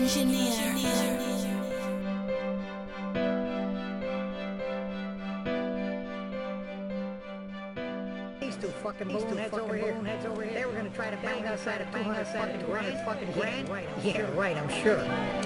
These two fucking boneheads over here. They were gonna try to bang us out of 200 fucking grand. Yeah, right, I'm sure.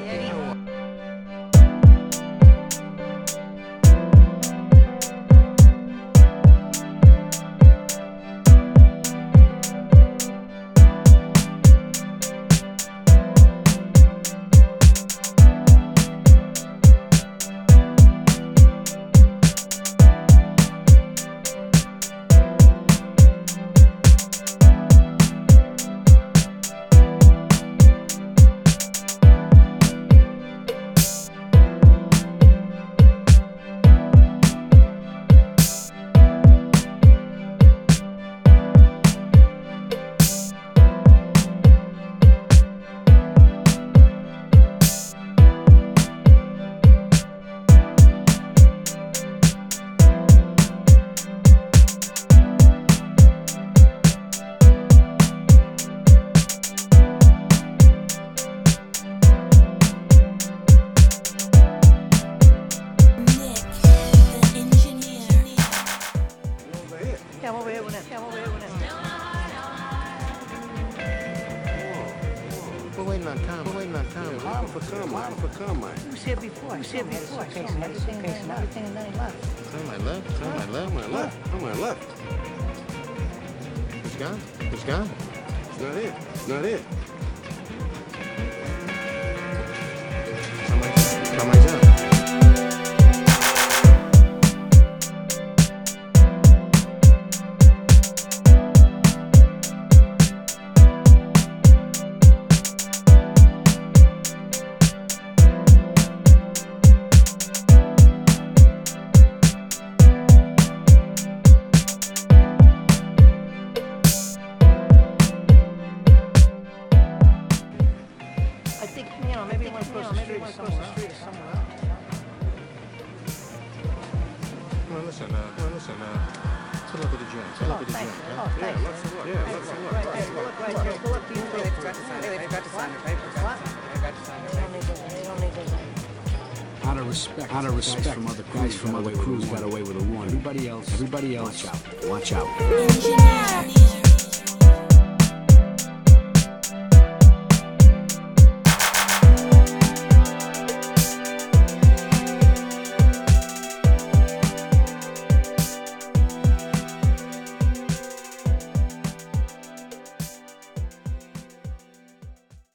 We're waiting on Tom. How to come, man. He was here before. Everything and then he left. On my left. On my left. It's gone. It's gone. It's not it. Somebody's up. I think, maybe he went across the street somewhere else. Well, listen, tell up at the gym. Thanks. Yeah, let's look. Right here. Go up to you. They forgot to sign the papers. What? They don't need to. Out of respect from other crews got away with a warning. Everybody else, watch out. Engineer.